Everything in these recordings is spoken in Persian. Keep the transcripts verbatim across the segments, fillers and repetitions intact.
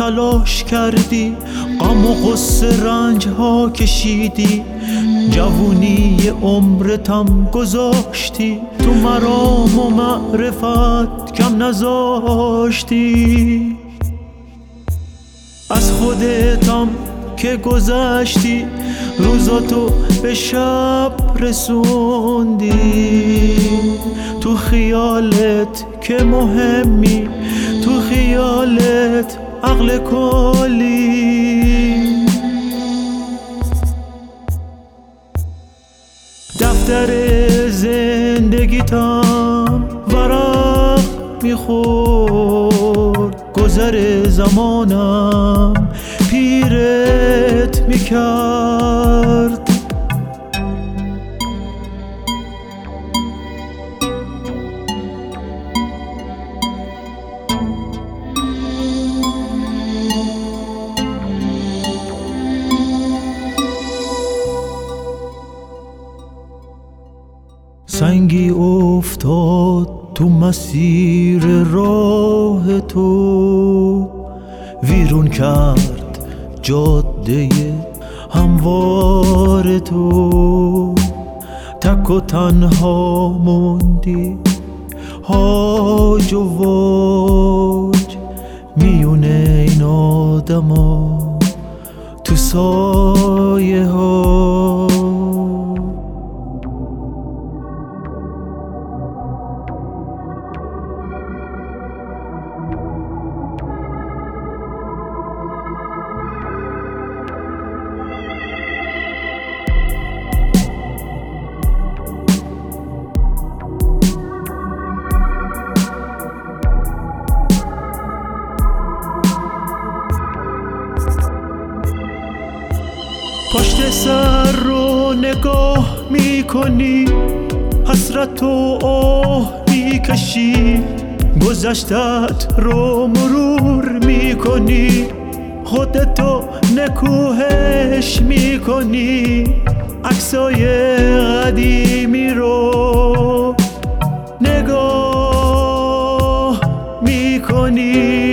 تلاش کردی، غم و غصه رنج ها کشیدی، جوونی عمرتم گذاشتی، تو مرام و معرفت کم نذاشتی. از خودتم که گذشتی، روزاتو به شب رسوندی، تو خیالت که مهمی، تو خیالت عقل کلی. دفتر زندگیتم ورق میخورد، گذر زمانم پیرت میکرد. سنگی افتاد تو مسیر راه تو، ویرون کرد جاده هموار تو، تک و تنها موندی هاج و واج میونه این آدما تو سایه ها. پشت سر رو نگاه میکنی، حسرت و آه میکشی، گذشتت رو مرور میکنی، خودتو نکوهش میکنی، عکسای قدیمی رو نگاه میکنی.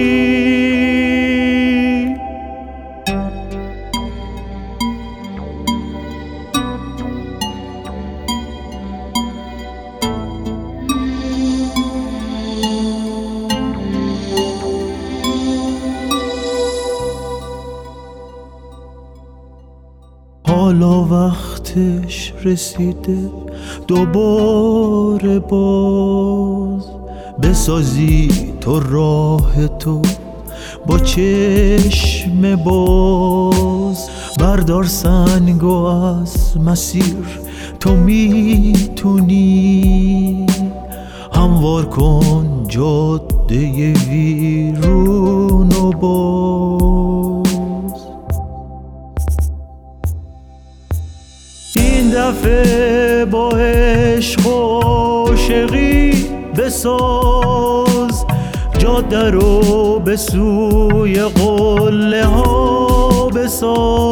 حالا وقتش رسیده دوباره باز بسازی تو راه تو با چشم باز. بردار سنگو از مسیر تو میتونی، هموار کن جاده ویرون و باز. این دفعه با عشق و عاشقی بساز جاده رو به سوی قله ها بساز.